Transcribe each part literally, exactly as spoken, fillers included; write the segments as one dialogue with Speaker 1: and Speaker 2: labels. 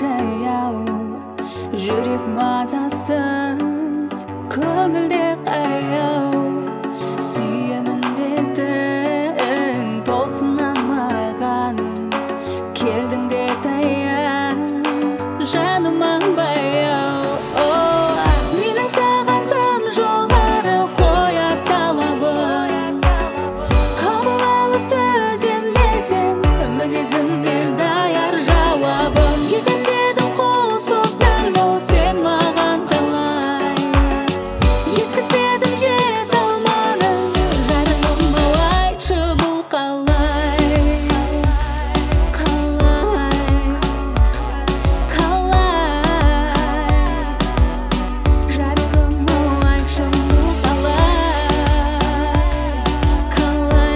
Speaker 1: жаяу, жүрек мазасыз, көңілде қаяу. Сүйемін дедің, толсыннан маған, келдің де таяу, жаныма баяу. Менің саған тым жоғары қояр талабым, қабыл алып төзем десем, мінезіммен даяр жауабым. Жетем дедің қол создан, бұл сен маған талай, жеткізбедің жете алмадың, жарығым-ау айтшы бұл қалай, қалай, қалай, жарығым-ау айтшы бұл қалай, қалай,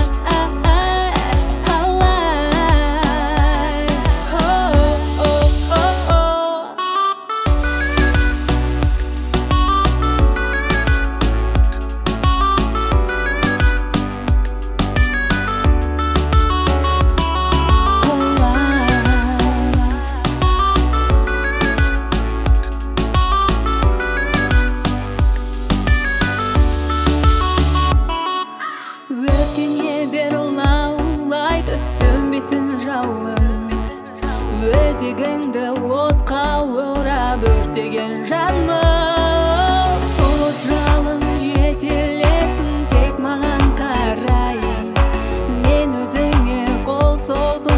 Speaker 1: өртене бер лаулайды сөнбесін жалын, өзегіңді отқа орап өртеген жаным. Сол от жалын жетелесін тек маған қарай, мен өзіңе қол соз